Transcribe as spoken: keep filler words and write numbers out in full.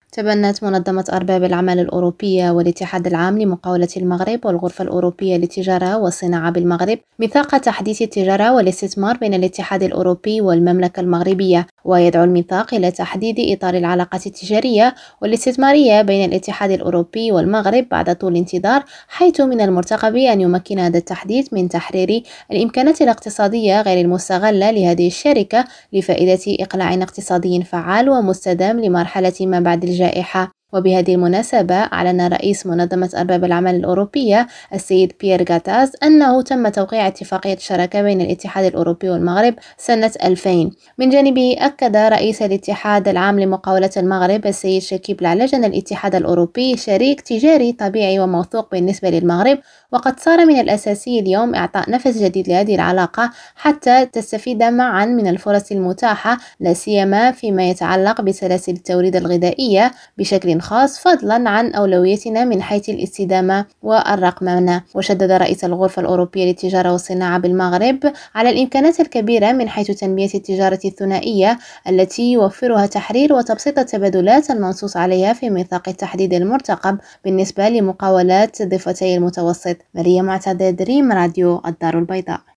تبنت منظمة أرباب العمل الأوروبية والاتحاد العام لمقاولة المغرب والغرفة الأوروبية للتجارة والصناعة بالمغرب ميثاق تحديث التجارة والاستثمار بين الاتحاد الأوروبي والمملكة المغربية، ويدعو الميثاق إلى تحديد إطار العلاقات التجارية والاستثمارية بين الاتحاد الأوروبي والمغرب بعد طول انتظار، حيث من المرتقب أن يمكن هذا التحديث من تحرير الإمكانات الاقتصادية غير المستغلة لهذه الشركة لفائدة إقلاع اقتصادي فعال ومستدام لمرحلة ما بعد الجائحة. وبهذه المناسبة أعلن رئيس منظمة أرباب العمل الأوروبية السيد بيير غاتاز أنه تم توقيع اتفاقية شراكة بين الاتحاد الأوروبي والمغرب سنة ألفين. من جانبه أكد رئيس الاتحاد العام لمقاولة المغرب السيد شكيب العلج أن الاتحاد الأوروبي شريك تجاري طبيعي وموثوق بالنسبة للمغرب، وقد صار من الأساسي اليوم إعطاء نفس جديد لهذه العلاقة حتى تستفيد معا من الفرص المتاحة، لا سيما فيما يتعلق بسلاسل التوريد الغذائية بشكل خاص، فضلا عن أولويتنا من حيث الاستدامة والرقمنة. وشدد رئيس الغرفة الأوروبية للتجارة والصناعة بالمغرب على الإمكانات الكبيرة من حيث تنمية التجارة الثنائية التي يوفرها تحرير وتبسيط التبادلات المنصوص عليها في ميثاق التحديد المرتقب بالنسبة لمقاولات ضفتي المتوسط. مريم معتضد، ريم راديو الدار البيضاء.